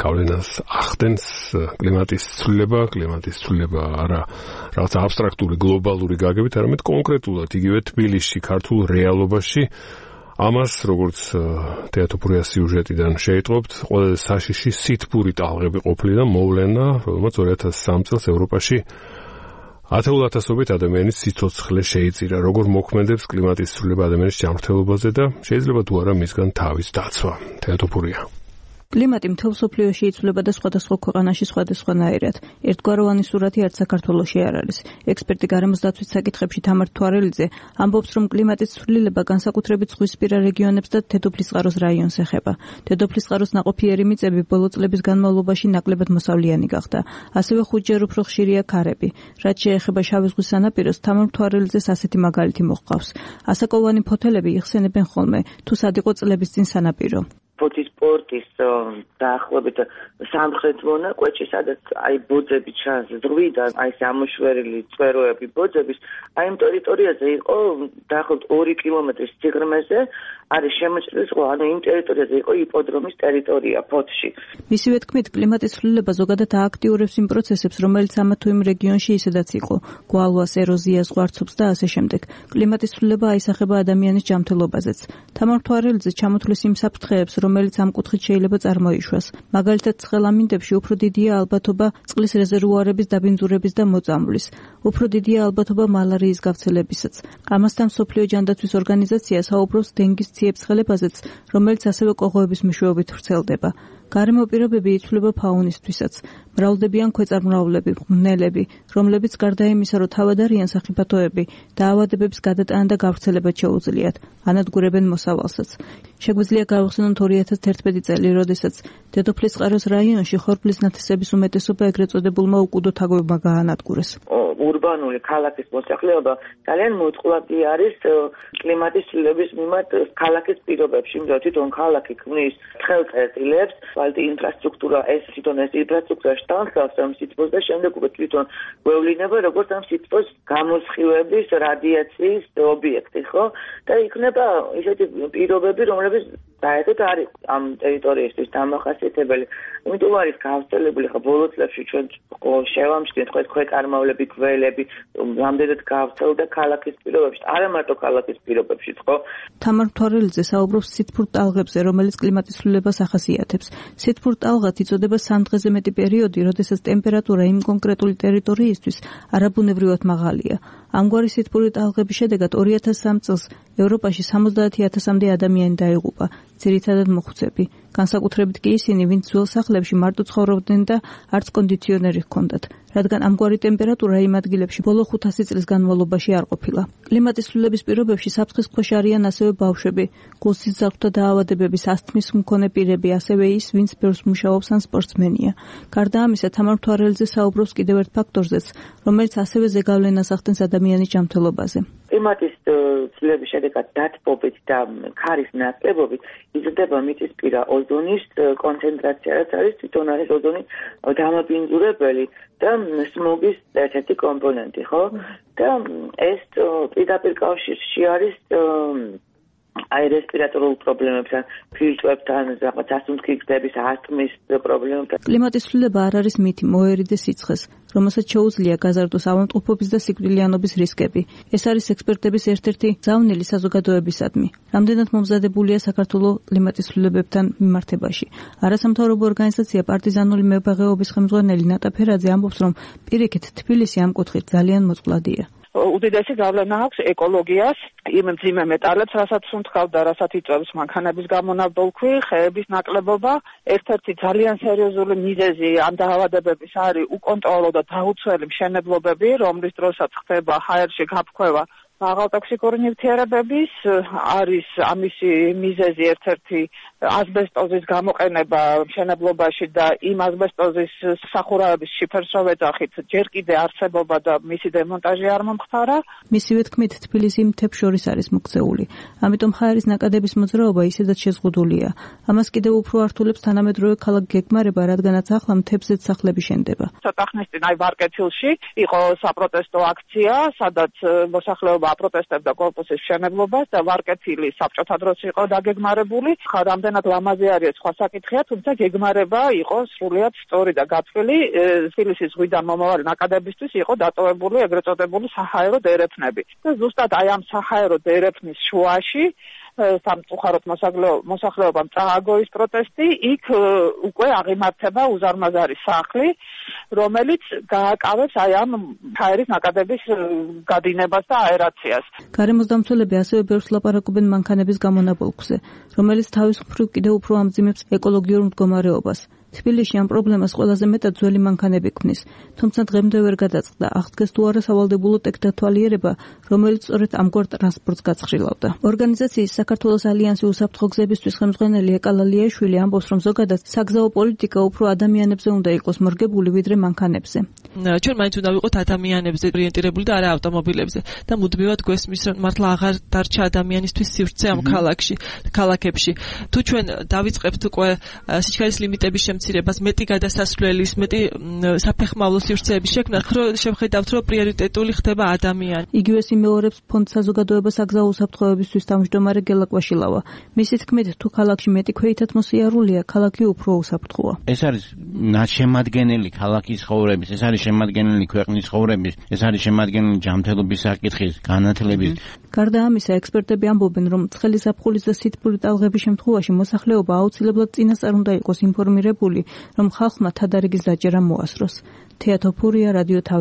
გავლენას ახდენს კლიმატის ცვლილება არა რაღაც აბსტრაქტული გლობალური გაგებით, არამედ კონკრეტულად იგივე თბილისში, ქართულ რეალობაში. Ამას, როგორც თეატოფურიას სიუჟეტიდან შეიტყობთ, ყველაზე საშიში სითბური ტალღები ყოფილიდან მოვლენა, რომელმაც 2003 წელს ევროპაში 10,000-ობით ადამიანის სიცოცხლე შეიწირა. Როგორ მოქმედებს კლიმატის ცვლილება ადამიანის ჯანმრთელობაზე და შეიძლება თუ არა მისგან თავის დაცვა. თეატოფურია. კლიმატი მთელ მსოფლიოში იცვლება და სხვადასხვა ქვეყანაში სხვადასხვანაირად. ერთგვაროვანი სურათი არც საქართველოში არ არის. ექსპერტი გარემოს დაცვის საკითხებში თამარ თვარელიძე ამბობს, რომ კლიმატის ცვლილება განსაკუთრებით ზღვისპირა რეგიონებს და დედოფლისწყაროს რაიონს ეხება. დედოფლისწყაროს ნაყოფიერი მიწები ბოლო წლების განმავლობაში ნაკლებად მოსავლიანი გახდა. ასევე ხუთჯერ უფრო ხშირია ქარები. რაც შეეხება შავი ზღვის სანაპიროს, თამარ თვარელიძეს ასეთი მაგალითი მოჰყავს. ასაკოვანი ფოთელები იხსენებენ ხოლმე, თუ სად იყო წლების წინ სანაპირო. ფოთის პორტის დაახლოებით სამხრეთ მონაკვეთში, სადაც აი ბოძები ჩანს ზღვიდან, აი ამოშვერილი წვეროები ბოძების, აი იმ ტერიტორიაზე იყო დაახლოებით 2 კილომეტრის სიღრმეზე არის შემოჭრილი ზღვა, ანუ იმ ტერიტორიაზე იყო იპოდრომის ტერიტორია ფოთში. მისივე თქმით, კლიმატის ცვლილება ზოგადად ააქტიურებს იმ პროცესებს, რომელიც ამა თუ იმ რეგიონში ისედაც იყო, გვალვას, ეროზიას, ღვარცობს და ასე შემდეგ. კლიმატის ცვლილება აისახება ადამიანის ჯანმრთელობაზეც. თამარ თვარელიძე ჩამოთვლის იმ საფრთხეებს, რომელიც ამ კუთხით შეიძლება წარმოიშვას. მაგალითად, ცხელამინდებში უფრო დიდია ალბათობა წყლის რეზერვუარების დაბინძურების და მოწამვლის. უფრო დიდია ალბათობა მალარიის გავრცელებისაც. ამასთან მსოფლიო ჯანდაცვის ორგანიზაცია საუბრობს დენგის ციებ-ცხელებაზეც, რომელიც ასევე კოღოების მეშვეობით ვრცელდება. გარემო პირობები იცვლება ფაუნისთვისაც. მრავლდებიან ქვეწარმავლები, მღნელები, რომლებიც გარდა იმისა, რომ თავად არიან სახიფათოები, დაავადებების გადატანა და გავრცელებაც შეუძლიათ, ანადგურებენ მოსავალსაც. შეგვიძლია გავხსენოთ 2011 წელი, როდესაც დედოფლისწყაროს რაიონში ხორბლის ნათესების უმეტესობა ეგრეთ წოდებულმა უკუდო თაგვებმა გაანადგურეს. ურბანული ქალაქის მოსახლეობა ძალიან მოწყვლადი არის კლიმატის ცვლილების მიმართ ქალაქის პირობებში, იმიტომ რომ თვითონ ქალაქი ქმნის თხელწერტილებს, ინფრასტრუქტურა ეს ინფრასტრუქტურა შტანხავს ამ სითბოს და შემდეგ უკვე თვითონ გვევლინება როგორც ამ სითბოს გამოსხივების რადიაციის ობიექტი, ხო? და იქნება ისეთი პირობები, რომლებიც საერთოდ არის ამ ტერიტორიისთვის დამახასიათებელი. იმიტომ არის გავრცელებული ხო ბოლო წლებში ჩვენ შევამჩნიეთ ქვეწარმავლები, გველები, რამდენად გავრცელდა ქალაქის პირობებში, არა მარტო ქალაქის პირობებში, ხო? თამარ თვარელიძე საუბრობს სითბურ ტალღებზე, რომელიც კლიმატის ცვლილებას ახასიათებს. სითბურ ტალღად იწოდება სამ დღეზე მეტი პერიოდი, როდესაც ტემპერატურა იმ კონკრეტული ტერიტორიისთვის არაბუნებრივად მაღალია. ამგვარი სითბური ტალღების შედეგად 2003 წელს ევროპაში 70,000-მდე ადამიანი დაიღუპა, ძირითადად მოხუცები. განსაკუთრებით კი ისინი, ვინც ძველ სახლებში მარტო ცხოვრობდნენ და არც კონდიციონერი ჰქონდათ, რადგან ამგვარი ტემპერატურა იმ ადგილებში ბოლო 500 წლის განმავლობაში არ ყოფილა. კლიმატის ცვლილების პირობებში საფრთხის ქვეშ არიან ასევე ბავშვები, გულსისძარღვთა დაავადებების, ასთმის მქონე პირები, ასევე ის, ვინც ბევრს მუშაობს ან სპორტსმენია. გარდა ამისა, თამარ თვარელიძე საუბრობს კიდევ ერთ ფაქტორზეც, რომელიც ასევე ზეგავლენას ახდენს ადამიანის ჯანმრთელობაზე. კლიმატის ცვლილების შედეგად დათბობით და ქარის ნაკლებობით იზრდება მიწისპირა ოზონის კონცენტრაცია, რაც არის თვითონ არის ოზონის დამაბინძურებელი და სმოგის ერთ-ერთი კომპონენტი, ხო? და ეს პირდაპირ კავშირში არის აი რესპირატორულ პრობლემებთან, ფილტვებთან, რაღაც ასუნთქი გზების ასთმის პრობლემებთან. კლიმატის ცვლილება არ არის მითი, მოერიდე სიცხეს, რომელსაც შეუძლია გაზარდოს ავადმყოფობის და სიკვდილიანობის რისკები. ეს არის ექსპერტების ერთ-ერთი მგზავნილი საზოგადოებისადმი. რამდენად მომზადებულია საქართველოს კლიმატის ცვლილებებთან მიმართებაში. არასამთავრობო ორგანიზაცია პარტიზანული მებაღეობის ხელმძღვანელი ნატა ფერაძე ამბობს, რომ პირიქით თბილისი ამ კუთხით ძალიან მოწყვლადია. უდიდესი გავლენა აქვს ეკოლოგიას, იმ მძიმე მეტალებს, რასაც სუნთქავდა, რასაც იწვევს მანქანების გამონაბოლქვი, ხეების ნაკლებობა. ერთ-ერთი ძალიან სერიოზული მიზეზი ამ დაავადებების არის უკონტროლო და დაუცველი მშენებლობები, რომლის დროსაც ხდება ჰაერში გაფრქვევა მაღალტოქსიკური ნივთიერებების, არის ამისი მიზეზი ერთ-ერთი ასბესტოზის გამოყენება მშენებლობაში და იმ ასბესტოზის სახურავების შიფერს რო ვეძახით, ჯერ კიდე არსებობა და მისი დემონტაჟი არ მომხდარა. მისივე თქმით, თბილისი მთებს შორის არის მოქცეული, ამიტომ ჰაერის ნაკადების მოძრაობა ისედაც შეზღუდულია. ამას კიდევ უფრო ართულებს თანამედროვე ქალაქ გეგმარება, რადგანაც ახლა მთებზეც სახლები შენდება. ცოტა ხნის წინ აი ვარკეთილში იყო საპროტესტო აქცია, სადაც მოსახლეობა აპროტესტებდა კორპუსის მშენებლობას და ვარკეთილი საბჭოთა დროს იყო დაგეგმარებული. რამდენად ლამაზი არის სხვა საკითხია, თუმცა გეგმარება იყო სრულიად სწორი და გათვლილი. თბილისის ზღვიდან მომავალი ნაკადებისთვის იყო დატოვებული ეგრეთ წოდებული საჰაერო დერეფნები. და ზუსტად აი ამ საჰაერო დერეფნის შუაში სამწუხაროდ მოსახლეობამ წააგო ის პროტესტი, იქ უკვე აღიმართება უზარმაზარი სახლი, რომელიც გააკავებს აი ამ ჰაერის ნაკადების გადინებას და აერაციას. გარემოსდამცველები ასევე ბევრს ლაპარაკობენ მანქანების გამონაბოლქვზე, რომელიც თავის მხრივ კიდევ უფრო ამძიმებს ეკოლოგიურ მდგომარეობას. თბილისში ამ პრობლემას ყველაზე მეტად ძველი მანქანები ქმნის, თუმცა დღემდე ვერ გადაწყდა. აღდგეს თუ არა სავალდებულო ტექნოლოგიებია, რომელიც სწორედ ამგვარ ტრანსპორტს გაცხრილავდა. ორგანიზაციის საქართველოს ალიანსი უსაფრთხო გზებისთვის ხელმძღვანელი ეკალა ლიაშვილი ამბობს, რომ ზოგადად საგზაო პოლიტიკა უფრო ადამიანებზე უნდა იყოს მორგებული, ვიდრე მანქანებზე. ჩვენ მაინც უნდა ვიყოთ ადამიანებზე ორიენტირებული და არა ავტომობილებზე და მუდმივად გვესმის, რომ მართლა აღარ დარჩა ადამიანისთვის სივრცე ამ ქალაქებში. თუ ჩვენ დავიწყებთ უკვე სიჩქარის ლიმიტების მცირებას, მეტი გადასასვლელის, მეტი საფეხმავლო სივრცეების შექმნა, შევხედავთ, რომ პრიორიტეტული ხდება ადამიანი. იგივეს იმეორებს ფონდ საზოგადოება საგზაო უსაფრთხოებისთვის თავმჯდომარე გელა კვაშილავა. მისი თქმით, თუ ქალაქში მეტი ქვეითად მოსიარულია, ქალაქი უფრო უსაფრთხოა. ეს არის შემადგენელი ქალაქის ცხოვრების, ეს არის შემადგენელი ქვეყნის ცხოვრების, ეს არის შემადგენელი ჯანმრთელობის საკითხის, განათლების. გარდა ამისა, ექსპერტები ამბობენ, რომ ცხელი ზაფხულის და სითბური ტალღების შემთხვევაში მოსახლეობა აუცილებლად წინასწარ უნდა იყოს ინფორმირებული, რომ ხალხმა თადარიგის დაჭერა მოასწროს. თეატოფურია, რადიო